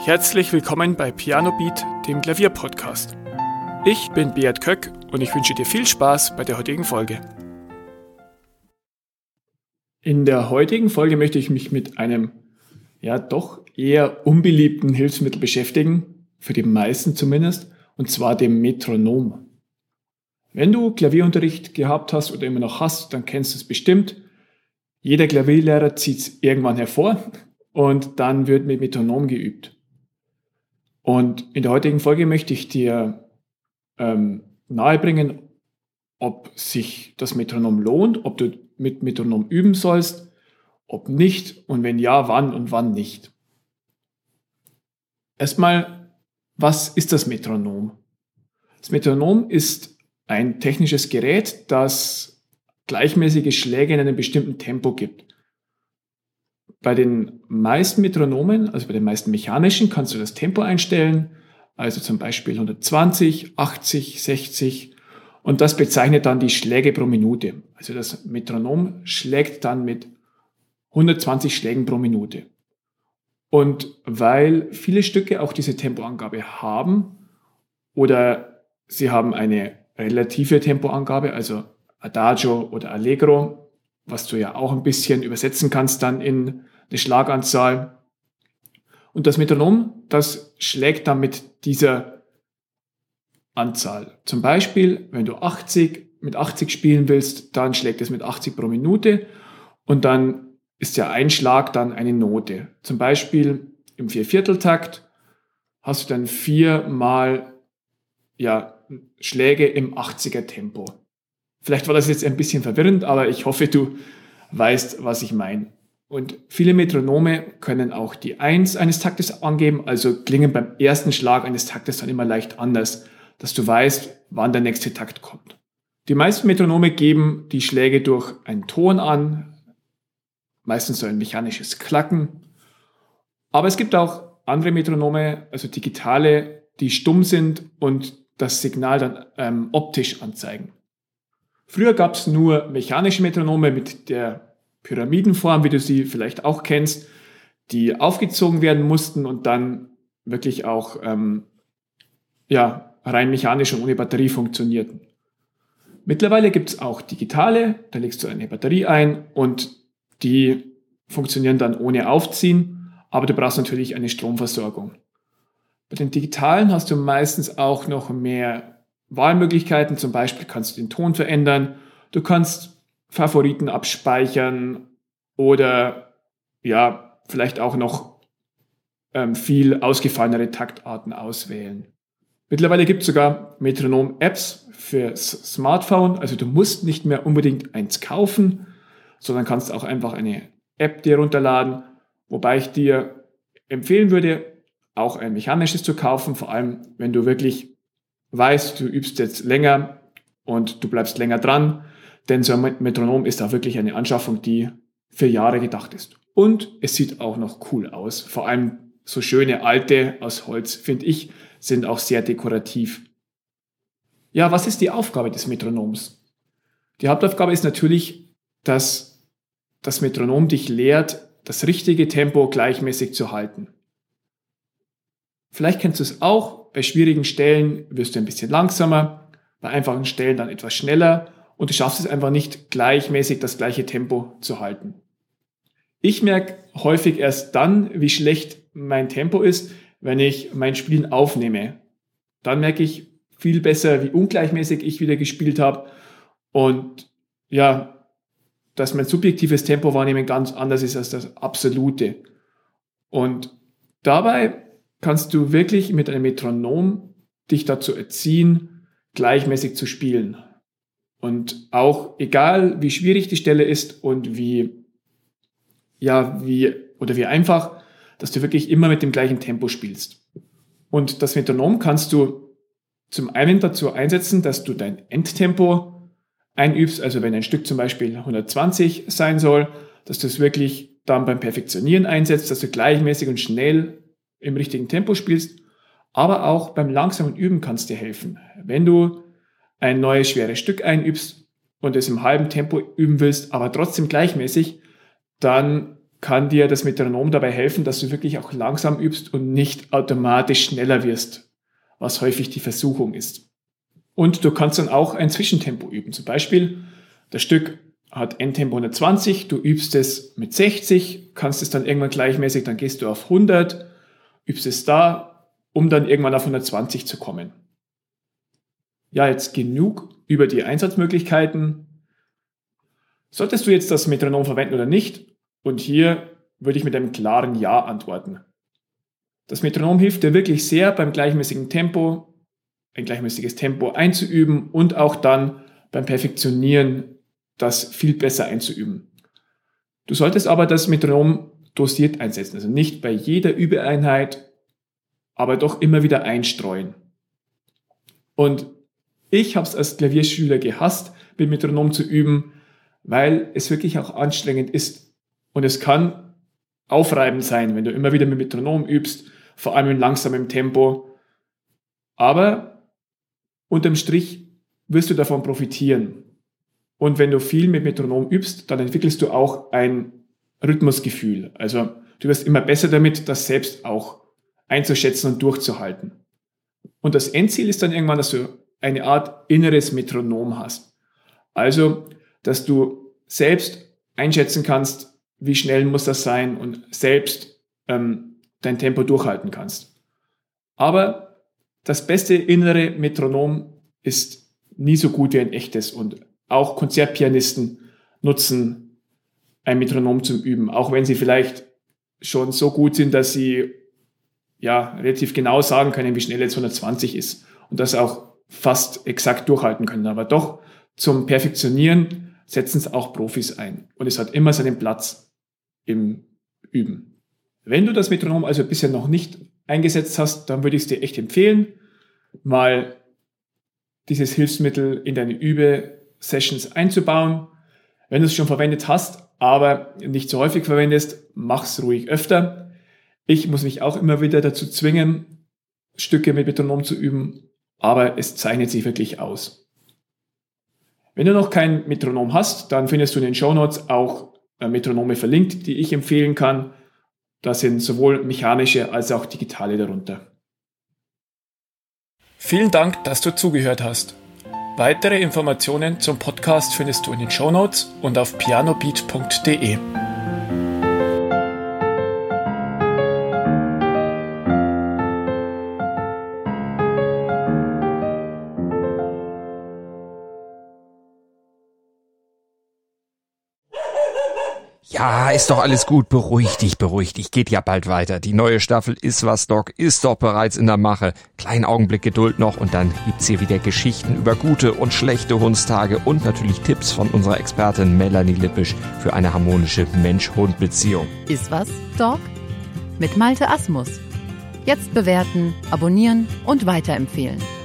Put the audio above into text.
Herzlich willkommen bei Piano Beat, dem Klavierpodcast. Ich bin Beat Köck und ich wünsche dir viel Spaß bei der heutigen Folge. In der heutigen Folge möchte ich mich mit einem doch eher unbeliebten Hilfsmittel beschäftigen, für die meisten zumindest, und zwar dem Metronom. Wenn du Klavierunterricht gehabt hast oder immer noch hast, dann kennst du es bestimmt. Jeder Klavierlehrer zieht es irgendwann hervor und dann wird mit Metronom geübt. Und in der heutigen Folge möchte ich dir nahebringen, ob sich das Metronom lohnt, ob du mit Metronom üben sollst, ob nicht und wenn ja, wann und wann nicht. Erstmal, was ist das Metronom? Das Metronom ist ein technisches Gerät, das gleichmäßige Schläge in einem bestimmten Tempo gibt. Bei den meisten Metronomen, also bei den meisten mechanischen, kannst du das Tempo einstellen, also zum Beispiel 120, 80, 60 und das bezeichnet dann die Schläge pro Minute. Also das Metronom schlägt dann mit 120 Schlägen pro Minute. Und weil viele Stücke auch diese Tempoangabe haben oder sie haben eine relative Tempoangabe, also Adagio oder Allegro, was du ja auch ein bisschen übersetzen kannst dann in eine Schlaganzahl. Und das Metronom, das schlägt dann mit dieser Anzahl. Zum Beispiel, wenn du mit 80 spielen willst, dann schlägt es mit 80 pro Minute und dann ist ja ein Schlag dann eine Note. Zum Beispiel im Viervierteltakt hast du dann 4 mal Schläge im 80er Tempo. Vielleicht war das jetzt ein bisschen verwirrend, aber ich hoffe, du weißt, was ich meine. Und viele Metronome können auch die 1 eines Taktes angeben, also klingen beim ersten Schlag eines Taktes dann immer leicht anders, dass du weißt, wann der nächste Takt kommt. Die meisten Metronome geben die Schläge durch einen Ton an, meistens so ein mechanisches Klacken. Aber es gibt auch andere Metronome, also digitale, die stumm sind und das Signal dann optisch anzeigen. Früher gab es nur mechanische Metronome mit der Pyramidenform, wie du sie vielleicht auch kennst, die aufgezogen werden mussten und dann wirklich auch rein mechanisch und ohne Batterie funktionierten. Mittlerweile gibt es auch digitale, da legst du eine Batterie ein und die funktionieren dann ohne Aufziehen, aber du brauchst natürlich eine Stromversorgung. Bei den digitalen hast du meistens auch noch mehr Wahlmöglichkeiten, zum Beispiel kannst du den Ton verändern, du kannst Favoriten abspeichern oder vielleicht auch noch viel ausgefallenere Taktarten auswählen. Mittlerweile gibt es sogar Metronom-Apps für Smartphone, also du musst nicht mehr unbedingt eins kaufen, sondern kannst auch einfach eine App dir runterladen, wobei ich dir empfehlen würde, auch ein mechanisches zu kaufen, vor allem wenn du wirklich weißt, du übst jetzt länger und du bleibst länger dran, denn so ein Metronom ist auch wirklich eine Anschaffung, die für Jahre gedacht ist. Und es sieht auch noch cool aus. Vor allem so schöne alte aus Holz, finde ich, sind auch sehr dekorativ. Ja, was ist die Aufgabe des Metronoms? Die Hauptaufgabe ist natürlich, dass das Metronom dich lehrt, das richtige Tempo gleichmäßig zu halten. Vielleicht kennst du es auch, bei schwierigen Stellen wirst du ein bisschen langsamer, bei einfachen Stellen dann etwas schneller und du schaffst es einfach nicht gleichmäßig das gleiche Tempo zu halten. Ich merke häufig erst dann, wie schlecht mein Tempo ist, wenn ich mein Spielen aufnehme. Dann merke ich viel besser, wie ungleichmäßig ich wieder gespielt habe und dass mein subjektives Tempowahrnehmen ganz anders ist als das absolute. Und dabei kannst du wirklich mit einem Metronom dich dazu erziehen, gleichmäßig zu spielen. Und auch egal, wie schwierig die Stelle ist und wie einfach, dass du wirklich immer mit dem gleichen Tempo spielst. Und das Metronom kannst du zum einen dazu einsetzen, dass du dein Endtempo einübst, also wenn ein Stück zum Beispiel 120 sein soll, dass du es wirklich dann beim Perfektionieren einsetzt, dass du gleichmäßig und schnell im richtigen Tempo spielst, aber auch beim langsamen Üben kann es dir helfen. Wenn du ein neues schweres Stück einübst und es im halben Tempo üben willst, aber trotzdem gleichmäßig, dann kann dir das Metronom dabei helfen, dass du wirklich auch langsam übst und nicht automatisch schneller wirst, was häufig die Versuchung ist. Und du kannst dann auch ein Zwischentempo üben. Zum Beispiel, das Stück hat Endtempo 120, du übst es mit 60, kannst es dann irgendwann gleichmäßig, dann gehst du auf 100, übst es da, um dann irgendwann auf 120 zu kommen. Ja, jetzt genug über die Einsatzmöglichkeiten. Solltest du jetzt das Metronom verwenden oder nicht? Und hier würde ich mit einem klaren Ja antworten. Das Metronom hilft dir wirklich sehr beim gleichmäßigen Tempo, ein gleichmäßiges Tempo einzuüben und auch dann beim Perfektionieren das viel besser einzuüben. Du solltest aber das Metronom dosiert einsetzen, also nicht bei jeder Übeeinheit, aber doch immer wieder einstreuen. Und ich habe es als Klavierschüler gehasst, mit Metronom zu üben, weil es wirklich auch anstrengend ist. Und es kann aufreibend sein, wenn du immer wieder mit Metronom übst, vor allem in langsamem Tempo. Aber unterm Strich wirst du davon profitieren. Und wenn du viel mit Metronom übst, dann entwickelst du auch ein Rhythmusgefühl. Also du wirst immer besser damit, das selbst auch einzuschätzen und durchzuhalten. Und das Endziel ist dann irgendwann, dass du eine Art inneres Metronom hast. Also, dass du selbst einschätzen kannst, wie schnell muss das sein und selbst dein Tempo durchhalten kannst. Aber das beste innere Metronom ist nie so gut wie ein echtes und auch Konzertpianisten nutzen ein Metronom zum Üben, auch wenn sie vielleicht schon so gut sind, dass sie relativ genau sagen können, wie schnell jetzt 120 ist und das auch fast exakt durchhalten können. Aber doch zum Perfektionieren setzen es auch Profis ein und es hat immer seinen Platz im Üben. Wenn du das Metronom also bisher noch nicht eingesetzt hast, dann würde ich es dir echt empfehlen, mal dieses Hilfsmittel in deine Übe-Sessions einzubauen. Wenn du es schon verwendet hast, aber nicht so häufig verwendest, mach es ruhig öfter. Ich muss mich auch immer wieder dazu zwingen, Stücke mit Metronom zu üben, aber es zeichnet sich wirklich aus. Wenn du noch kein Metronom hast, dann findest du in den Shownotes auch Metronome verlinkt, die ich empfehlen kann. Da sind sowohl mechanische als auch digitale darunter. Vielen Dank, dass du zugehört hast. Weitere Informationen zum Podcast findest du in den Shownotes und auf pianobeat.de. Ja, ist doch alles gut. Beruhig dich. Geht ja bald weiter. Die neue Staffel Ist was, Doc ist doch bereits in der Mache. Kleinen Augenblick Geduld noch und dann gibt's hier wieder Geschichten über gute und schlechte Hundstage und natürlich Tipps von unserer Expertin Melanie Lippisch für eine harmonische Mensch-Hund-Beziehung. Ist was, Doc? Mit Malte Asmus. Jetzt bewerten, abonnieren und weiterempfehlen.